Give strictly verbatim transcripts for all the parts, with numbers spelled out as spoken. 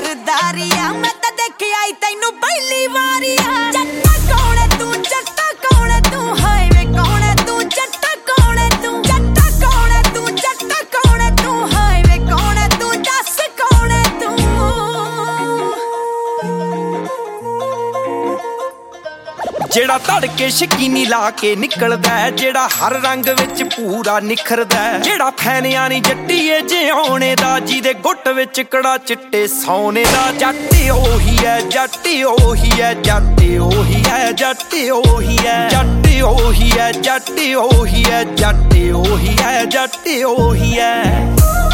सरदारी आ मैं तां देखिया ही तैनू पहली वारी आ जट्टा कौन है तू जट्टा कौन है तू हाय वे कौन है तू जट्टा कौन है तू जट्टा कौन है तू जट्टा कौन है तू हाय वे कौन है तू दस कौन है तू जेड़ा तड़के शकीनी ला के निकलदा जेड़ा हर रंग विच पूरा निखरदा जेड़ा फैनिया नी जट्टीए जे आने दा जिदे गुट विच कड़ा चिट्टे सोने दा जट्ट ओही है जट्ट ओही है जट्ट ओही है जट्ट ओही है जट्ट ओही है जट्ट ओही है जट्ट ओही है जट्ट ओही है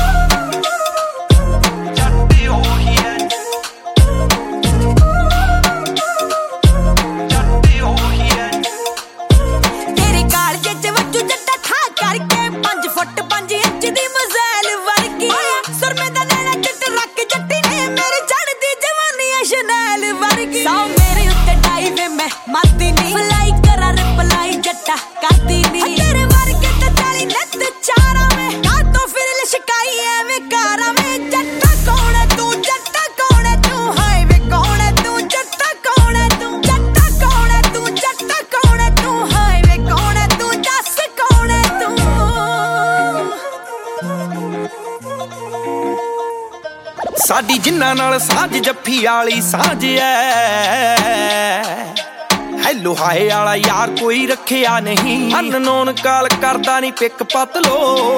माती नी फलाई करा रिप्लाई जट्टा करती नी तेरे वर्गे ते चाली नत चारा में का तो फिर लिशकाई एवे कारा में जट्टा कौन है तू जट्टा कौन है तू हाय वे कौन है तू जट्टा कौन है तू जट्टा कौन है तू जट्टा कौन है तू हाय वे कौन है तू दस कौन है तू साडी जिन्ना नाल साझ जफ्फी वाली साझ ऐ हैलो हाय आला यार कोई रखिया नहीं अननोन काल करदा नहीं पिक पत लो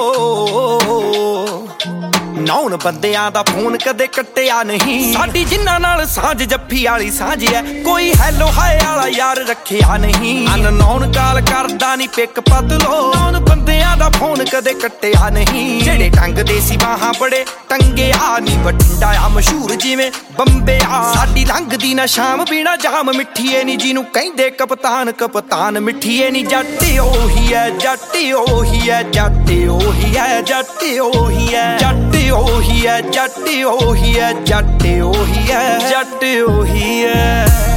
नौन बंदियां दा फोन कदे कट्टिया नहीं साडी जिन्ना नाल साझ जफ्फी वाली साझ है कोई हैलो हाय आला यार रखिया नहीं अननोन काल करदा नहीं पिक पत लो नौन बंदियां दा फोन कदे कट्टिया नहीं जेड़े टंग देसी बाहां बड़े टंगे आ नी बठिंडा आ मशहूर जिवें बंबे आ साडी लंघदी ना शाम बिना जाम मिठीए नी जिनू कहंदे कप्तान कप्तान मिठीए नी जट्ट ओही है जट्ट ओही है जट्ट ओही है जट्ट ओही है जट्ट ओही है जट्ट ओही है जट्ट ओही है जट्ट ओही है।